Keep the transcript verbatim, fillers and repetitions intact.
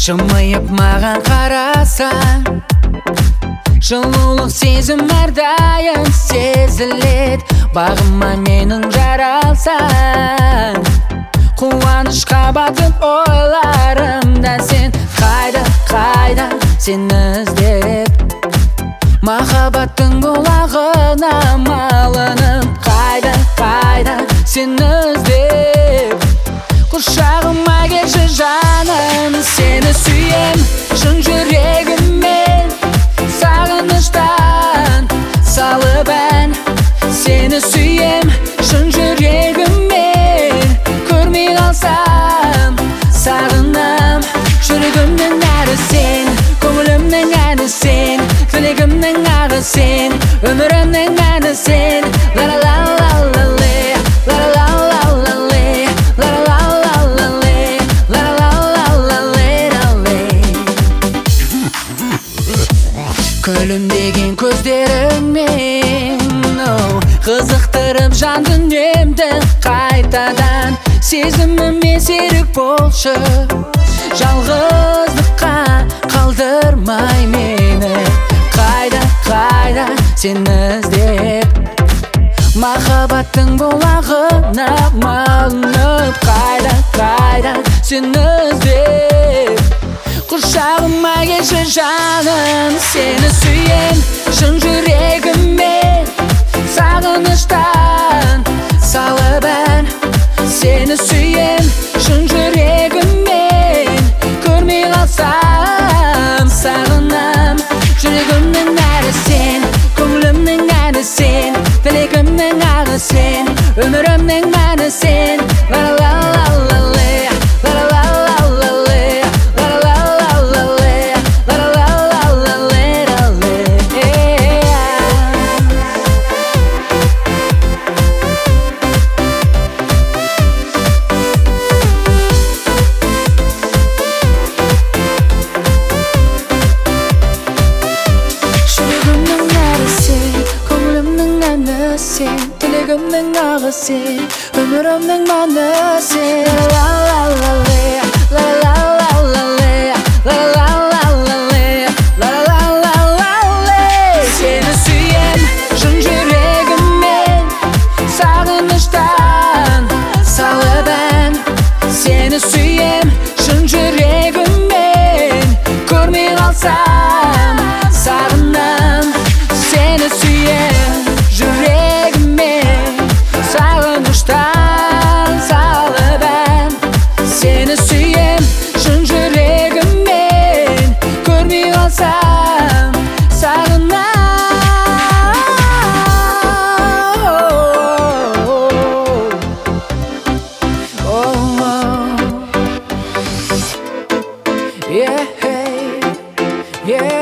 Жымиып маған қарасаң, жылулық сезім әрдайым сезілет. Бағыма менің жаралсаң, қуанышқа батып ойларымда сен. Қайда, қайда сені іздеп, махаббаттың бұлағына малынып. Қайда, қайда сені іздеп, құшағыма келші жаным. Сені сүйем шын жүрегіммен, сағыныштан салып ән. Сені сүйем шын жүрегіммен, көрмей қалсам сағынам. Жүрегімнің әрі сен, көңілімнің әні сен, тілегімнің ағы сен, өмірімнің мәні сен. Ла-ла-ла-ла-ла-ле, ла-ла-ла-ла-ла-ле, ла-ла-ла-ла-ла-ле, ла-ла-ла-ла-ла-ле. Күлімдеген көздеріңмен қызықтырып жан дүниемді қайтадан. Сезіміме серік болшы, жалғыздыққа қалдырмай мені. Қайда, қайда сені іздеп, махаббаттың бұлағына малынып. Қайда, қайда сені іздеп, құшағыма келші жаным. Сені сүйем шын жүрегіммен, сағыныштан салып ән. Сені сүйем шын жүрегіммен, көрмей қалсам сағынам. Жүрегімнің әрі сен, көңілімнің әні сен, тілегімнің ағы сен, өмірімнің мәні сен. Ла-ла-ла-ла-ле, ла-ла-ла-ла-ле, ла-ла-ла-ла-ле, ла-ла-ла-ла-ле. Тілегімнің ағы сен, өмірімнің мәні сен. Ла-ла-ла-ле, ла-ла-ла-ла-ле, ла-ла-ла-ла-ле, ла-ла-ла-ла-ле. Сені сүйем шын жүрегіммен, сағыныштан салып ән. Сені сүйем шын жүрегіммен, көрмей қалсам сағынам. Сені сүйем жүрегіммен, сағыныштан салып ән. Сені сүйем шын жүрегіммен, көрмей қалсам сағынам. Yeah, yeah.